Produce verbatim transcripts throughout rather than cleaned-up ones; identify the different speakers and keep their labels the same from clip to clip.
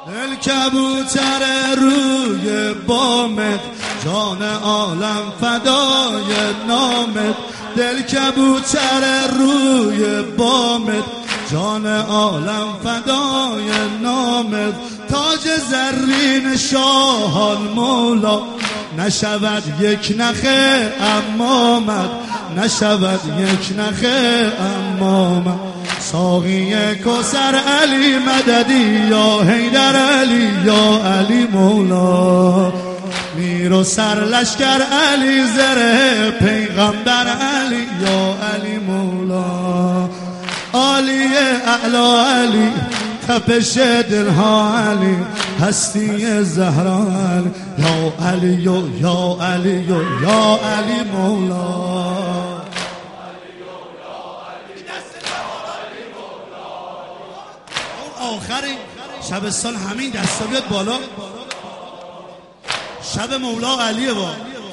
Speaker 1: دل کبوتر روی بامت، جان عالم فدای نامت. دل کبوتر روی بامت، جان عالم فدای نامت. تاج زرین شاه مولا، نشود یک نخه امامت، نشود یک نخه امامت. ساقی کوثر علی مددی یا حیدر علی یا علی مولا. میر و سر لشکر علی زره پیغمبر علی یا علی مولا. عالی اعلا علی تپش دلها علی، هستی زهرا علی یا علی یا علی یا علی مولا. آخر شب سال همین دستا بیاد بالا، شب مولا علیه. با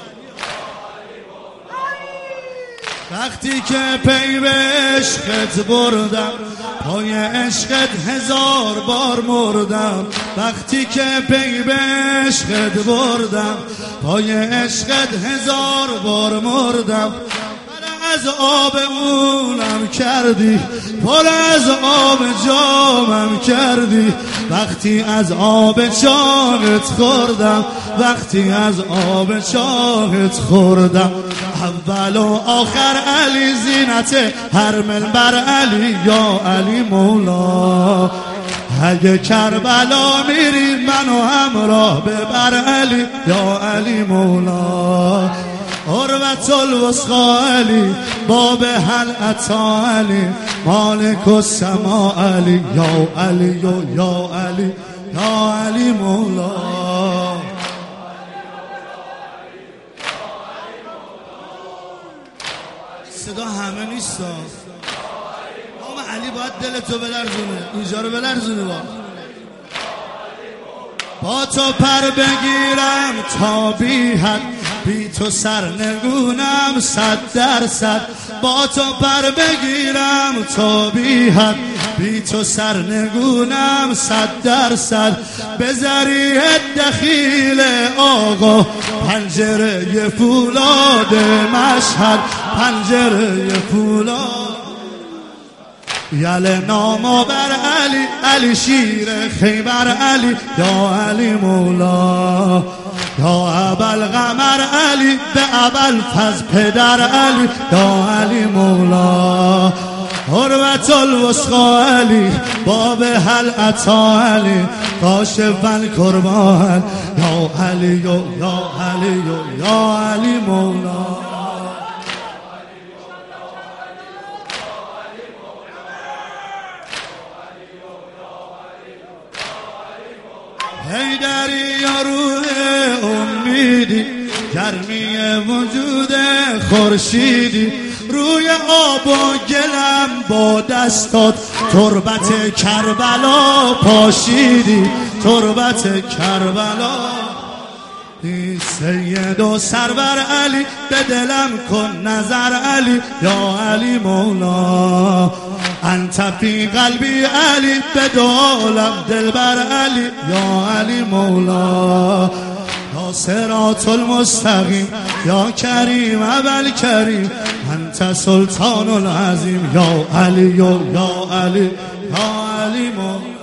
Speaker 1: وقتی که پی به عشقت بردم، پای عشقت هزار بار مردم. وقتی که پی به عشقت بردم، پای عشقت هزار بار مردم. از آب اونم کردی، پر از آب جامم کردی. وقتی از آب چاهت خوردم، وقتی از آب چاهت خوردم. اول و آخر علی زینت هر منبر علی یا علی مولا. اگه کربلا میری منو همراه ببر علی یا علی مولا. عروة الوثقی علی، باب هل عطا علی، مالک السما علی یا علی یا علی یا علی مولا. صدا همه نیست. اما علی باید دلتو بلرزونه، اینجا رو بلرزونه. با با تو پر بگیرم تا بی حد، بی تو سرنگونم صد درصد. با تو پر بگیرم تا بی حد، بی تو سرنگونم صد درصد. به ذریعه دخیل آقا، پنجره فولاد مشهد، پنجره فولاد. یل نامو بر علی، علی شیر خیبر علی یا علی مولا. یا ابوالقمر علی، به ابوالفضل پدر علی یا علی مولا. عروة الوثقی علی، باب هل عطا علی، کاشف الکربا یا علی یا علی یا علی مولا. حیدری یا روح امیدی، گرمی وجود خورشیدی. روی آب و گلم با دستات، تربت کربلا پاشیدی، تربت کربلا. سید و سرور علی، به دلم کن نظر علی یا علی مولا. انت فی قلبی علی، به دو عالم دلبر علی یا علی مولا. یا صراط المستقیم یا کریم اول کریم، انت سلطان العظیم یا علی یا علی یا علی مولا.